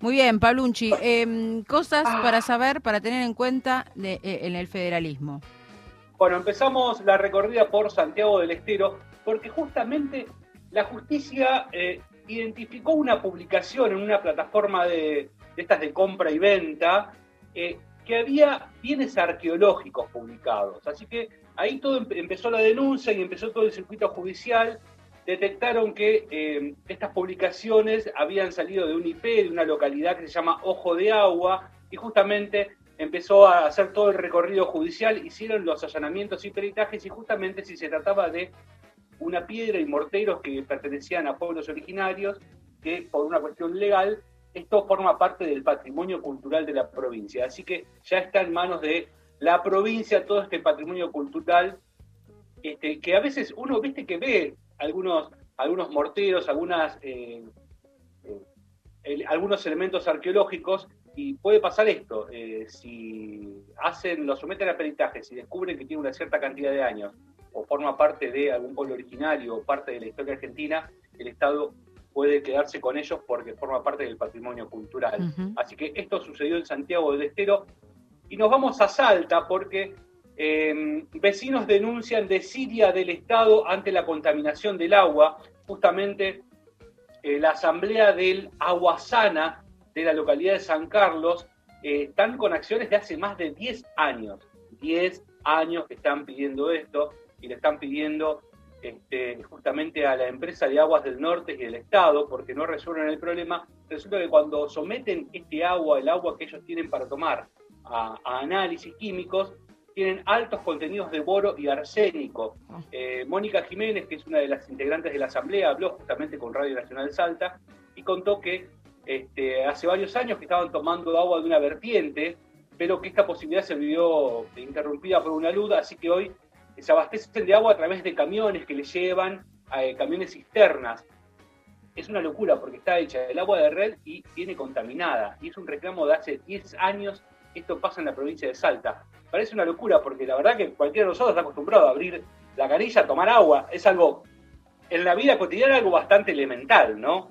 Muy bien, Palunchi. Cosas para saber, para tener en cuenta en el federalismo. Bueno, empezamos la recorrida por Santiago del Estero, porque justamente la justicia identificó una publicación en una plataforma de estas de compra y venta, que había bienes arqueológicos publicados. Así que ahí todo empezó la denuncia y empezó todo el circuito judicial. Detectaron que estas publicaciones habían salido de un IP, de una localidad que se llama Ojo de Agua, y justamente empezó a hacer todo el recorrido judicial, hicieron los allanamientos y peritajes, y justamente si se trataba de una piedra y morteros que pertenecían a pueblos originarios, que por una cuestión legal, esto forma parte del patrimonio cultural de la provincia. Así que ya está en manos de la provincia todo este patrimonio cultural, que a veces uno, viste, que ve algunos morteros, algunos elementos arqueológicos, y puede pasar esto, si lo someten a peritaje, si descubren que tiene una cierta cantidad de años, o forma parte de algún pueblo originario, o parte de la historia argentina, el Estado puede quedarse con ellos porque forma parte del patrimonio cultural. Así que esto sucedió en Santiago del Estero, y nos vamos a Salta porque vecinos denuncian desidia del Estado ante la contaminación del agua. Justamente la asamblea del Agua Sana de la localidad de San Carlos están con acciones de hace más de 10 años. 10 años que están pidiendo esto, y le están pidiendo justamente a la empresa de Aguas del Norte y del Estado, porque no resuelven el problema. Resulta que cuando someten el agua que ellos tienen para tomar, a análisis químicos, tienen altos contenidos de boro y arsénico. Mónica Jiménez, que es una de las integrantes de la asamblea, habló justamente con Radio Nacional Salta y contó que hace varios años que estaban tomando agua de una vertiente, pero que esta posibilidad se vio interrumpida por una luz, así que hoy se abastecen de agua a través de camiones que les llevan, camiones cisternas. Es una locura porque está hecha del agua de red y viene contaminada, y es un reclamo de hace 10 años. Esto pasa en la provincia de Salta. Parece una locura porque la verdad que cualquiera de nosotros está acostumbrado a abrir la canilla, a tomar agua. Es algo, en la vida cotidiana, algo bastante elemental, ¿no?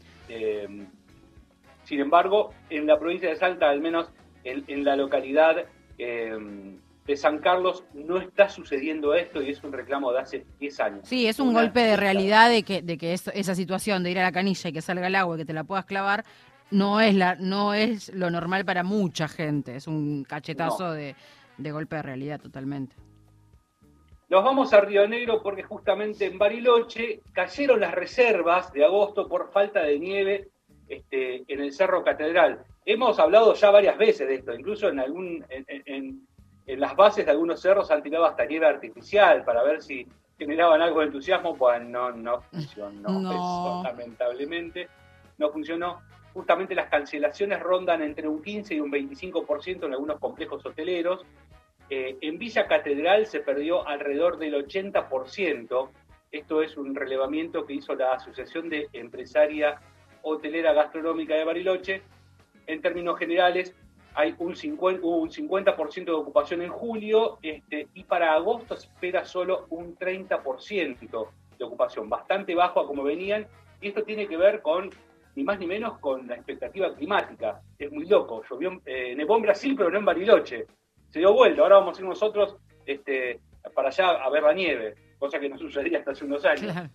Sin embargo, en la provincia de Salta, al menos en la localidad de San Carlos, no está sucediendo esto, y es un reclamo de hace 10 años. Sí, es un golpe de realidad de que esa situación de ir a la canilla y que salga el agua y que te la puedas clavar no es lo normal para mucha gente. Es un cachetazo de golpe de realidad totalmente. Nos vamos a Río Negro porque justamente en Bariloche cayeron las reservas de agosto por falta de nieve en el Cerro Catedral. Hemos hablado ya varias veces de esto, incluso en las bases de algunos cerros han tirado hasta nieve artificial para ver si generaban algo de entusiasmo. Pues no funcionó. Eso, lamentablemente no funcionó. Justamente las cancelaciones rondan entre un 15 y un 25% en algunos complejos hoteleros. En Villa Catedral se perdió alrededor del 80%. Esto es un relevamiento que hizo la Asociación de Empresaria Hotelera Gastronómica de Bariloche. En términos generales, hay un 50% de ocupación en julio, y para agosto se espera solo un 30% de ocupación, bastante bajo a como venían, y esto tiene que ver con, ni más ni menos, con la expectativa climática. Es muy loco, nevó en Brasil, pero no en Bariloche. Se dio vuelta, ahora vamos a ir nosotros para allá a ver la nieve, cosa que no sucedía hasta hace unos años. Claro.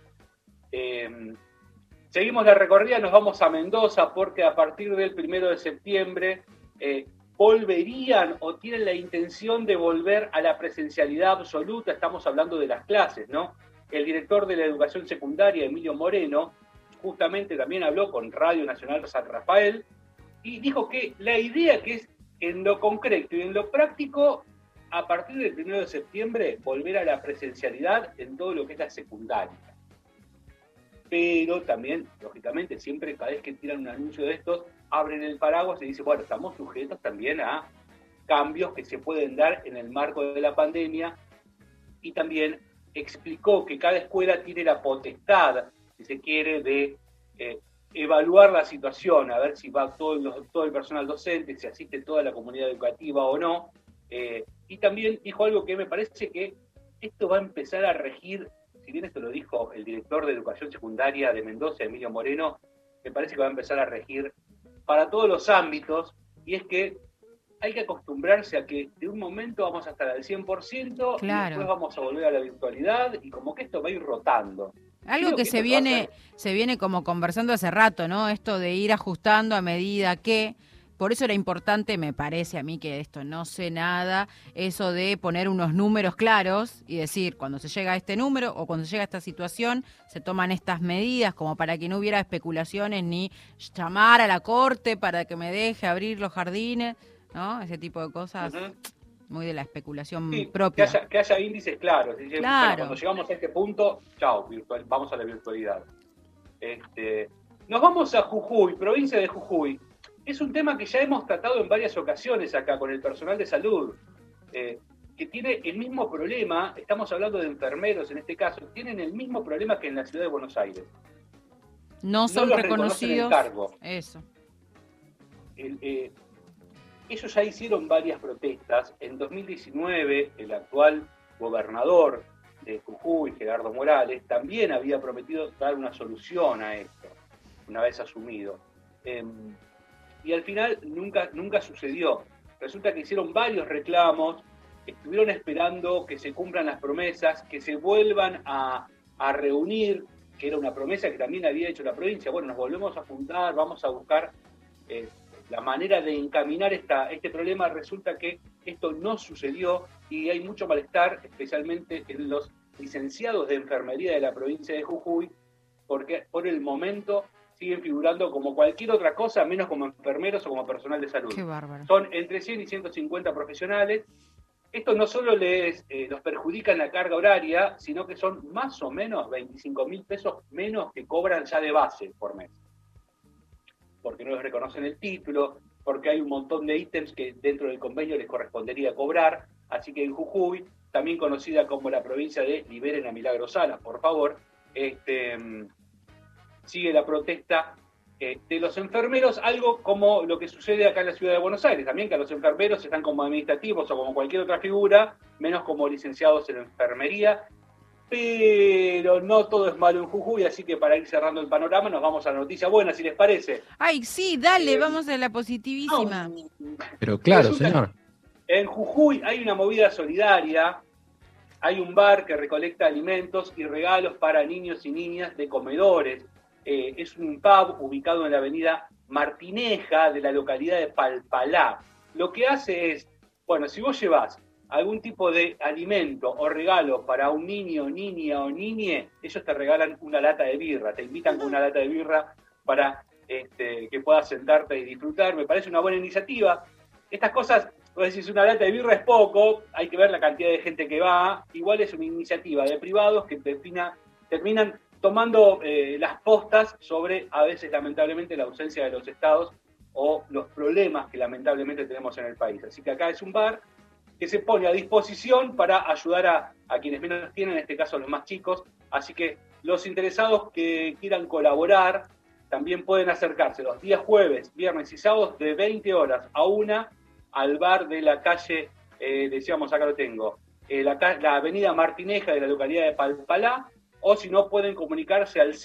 Seguimos la recorrida, nos vamos a Mendoza porque a partir del 1 de septiembre volverían o tienen la intención de volver a la presencialidad absoluta. Estamos hablando de las clases, ¿no? El director de la educación secundaria, Emilio Moreno, justamente también habló con Radio Nacional San Rafael y dijo que la idea que es, en lo concreto y en lo práctico, a partir del 1 de septiembre, volver a la presencialidad en todo lo que es la secundaria. Pero también, lógicamente, siempre cada vez que tiran un anuncio de estos, abren el paraguas y dicen, bueno, estamos sujetos también a cambios que se pueden dar en el marco de la pandemia. Y también explicó que cada escuela tiene la potestad, si se quiere, de evaluar la situación, a ver si va todo el personal docente, si asiste toda la comunidad educativa o no. Y también dijo algo que me parece que esto va a empezar a regir, si bien esto lo dijo el director de educación secundaria de Mendoza, Emilio Moreno, me parece que va a empezar a regir para todos los ámbitos, y es que hay que acostumbrarse a que de un momento vamos a estar al 100%, y después vamos a volver a la virtualidad, y como que esto va a ir rotando. Algo que se viene como conversando hace rato, ¿no? Esto de ir ajustando a medida que... Por eso era importante, me parece a mí, que esto no sé nada, eso de poner unos números claros y decir, cuando se llega a este número o cuando se llega a esta situación, se toman estas medidas como para que no hubiera especulaciones ni llamar a la corte para que me deje abrir los jardines, ¿no? Ese tipo de cosas, muy de la especulación propia. Que haya índices claros. Claro. Bueno, cuando llegamos a este punto, chao, vamos a la virtualidad. Nos vamos a Jujuy, provincia de Jujuy. Es un tema que ya hemos tratado en varias ocasiones acá con el personal de salud, que tiene el mismo problema, estamos hablando de enfermeros en este caso, tienen el mismo problema que en la ciudad de Buenos Aires. No son reconocidos. Eso. Ellos ya hicieron varias protestas. En 2019, el actual gobernador de Jujuy, Gerardo Morales, también había prometido dar una solución a esto, una vez asumido. Y al final nunca sucedió. Resulta que hicieron varios reclamos, estuvieron esperando que se cumplan las promesas, que se vuelvan a reunir, que era una promesa que también había hecho la provincia. Bueno, nos volvemos a juntar, vamos a buscar la manera de encaminar este problema. Resulta que esto no sucedió y hay mucho malestar, especialmente en los licenciados de enfermería de la provincia de Jujuy, porque por el momento siguen figurando como cualquier otra cosa, menos como enfermeros o como personal de salud. Qué bárbaro. Son entre 100 y 150 profesionales. Esto no solo los perjudica en la carga horaria, sino que son más o menos 25.000 pesos menos que cobran ya de base por mes. Porque no les reconocen el título, porque hay un montón de ítems que dentro del convenio les correspondería cobrar. Así que en Jujuy, también conocida como la provincia de Liberen a Milagro Sala, por favor, sigue la protesta de los enfermeros, algo como lo que sucede acá en la ciudad de Buenos Aires, también que los enfermeros están como administrativos o como cualquier otra figura, menos como licenciados en enfermería, pero no todo es malo en Jujuy, así que para ir cerrando el panorama nos vamos a la noticia buena, si les parece. Ay, sí, dale, vamos a la positivísima. Pero claro, señor. En Jujuy hay una movida solidaria, hay un bar que recolecta alimentos y regalos para niños y niñas de comedores. Es un pub ubicado en la avenida Martineja de la localidad de Palpalá. Lo que hace es, bueno, si vos llevas algún tipo de alimento o regalo para un niño, niña o niñe, ellos te regalan una lata de birra, te invitan con una lata de birra para que puedas sentarte y disfrutar. Me parece una buena iniciativa. Estas cosas, vos decís, una lata de birra es poco, hay que ver la cantidad de gente que va. Igual es una iniciativa de privados que terminan tomando las postas sobre, a veces, lamentablemente, la ausencia de los estados o los problemas que lamentablemente tenemos en el país. Así que acá es un bar que se pone a disposición para ayudar a quienes menos tienen, en este caso los más chicos. Así que los interesados que quieran colaborar también pueden acercarse los días jueves, viernes y sábados de 20 horas a 1 al bar de la calle, decíamos, acá lo tengo, la avenida Martineja de la localidad de Palpalá, o si no pueden comunicarse al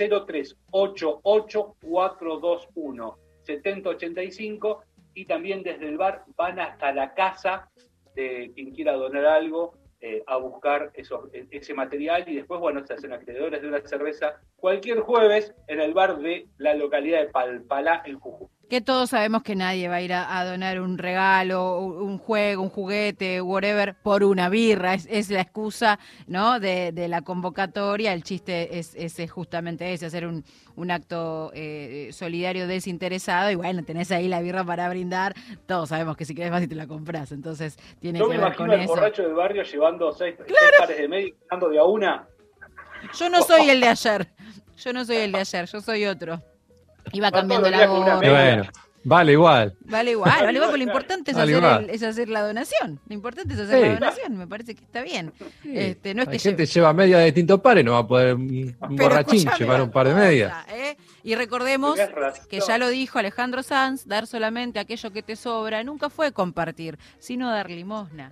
0388-421-7085 y también desde el bar van hasta la casa de quien quiera donar algo a buscar ese material y después, bueno, se hacen acreedores de una cerveza cualquier jueves en el bar de la localidad de Palpalá, en Jujuy. Que todos sabemos que nadie va a ir a donar un regalo, un juego, un juguete, whatever, por una birra. Es la excusa, ¿no? de la convocatoria. El chiste es justamente ese, hacer un acto solidario desinteresado. Y bueno, tenés ahí la birra para brindar. Todos sabemos que si querés vas y te la compras. Entonces tiene que ver con eso. Yo me imagino al borracho del barrio llevando seis pares de medio, dando de a una. Yo no soy el de ayer. Yo soy otro. Iba cambiando la gorra. Bueno, vale igual, pero lo importante es hacer la donación. Lo importante es hacer la donación, me parece que está bien. Sí. No es que gente lleva media de tinto pares, no va a poder un borrachín llevar un par de medias. Y recordemos que ya lo dijo Alejandro Sanz, dar solamente aquello que te sobra nunca fue compartir, sino dar limosna.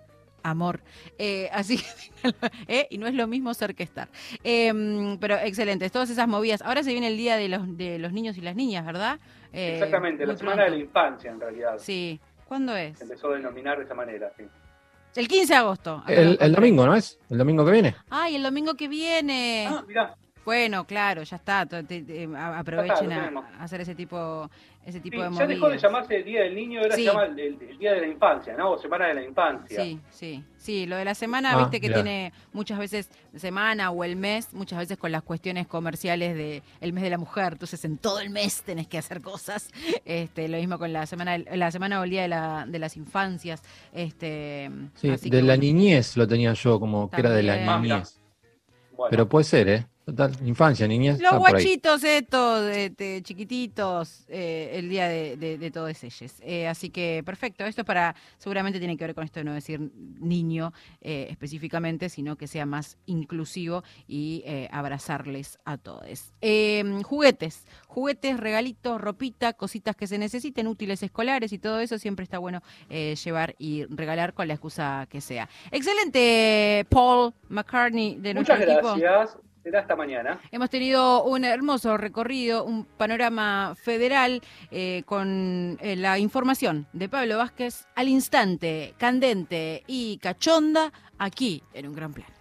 amor. Así que, y no es lo mismo ser que estar. Pero excelentes, todas esas movidas. Ahora se viene el día de los niños y las niñas, ¿verdad? Exactamente, la semana de la infancia en realidad. Sí. ¿Cuándo es? Se empezó a denominar de esa manera, sí. El 15 de agosto. El domingo, ¿no es? El domingo que viene. ¡Ay, el domingo que viene! Ah, mirá. Bueno, claro, ya está. Aprovechen a hacer ese tipo de movidas. Ya dejó de llamarse el Día del Niño, ahora se llama el Día de la Infancia, ¿no? O Semana de la Infancia. Sí, lo de la semana, viste que tiene muchas veces semana o el mes, muchas veces con las cuestiones comerciales de el mes de la mujer, entonces en todo el mes tenés que hacer cosas. Lo mismo con la semana o el Día de las Infancias. Sí, así de que, la niñez lo tenía yo como que era de la niñez. Bueno. Pero puede ser, ¿eh? Total, infancia, niñez. Los guachitos estos, chiquititos, el día de todos ellos. Así que perfecto, esto es seguramente tiene que ver con esto de no decir niño específicamente, sino que sea más inclusivo y abrazarles a todos. Juguetes, regalitos, ropita, cositas que se necesiten, útiles escolares y todo eso, siempre está bueno llevar y regalar con la excusa que sea. Excelente, Paul McCartney de nuestro equipo. Muchas gracias. Será hasta mañana. Hemos tenido un hermoso recorrido, un panorama federal con la información de Pablo Vázquez al instante, candente y cachonda aquí en Un Gran Plan.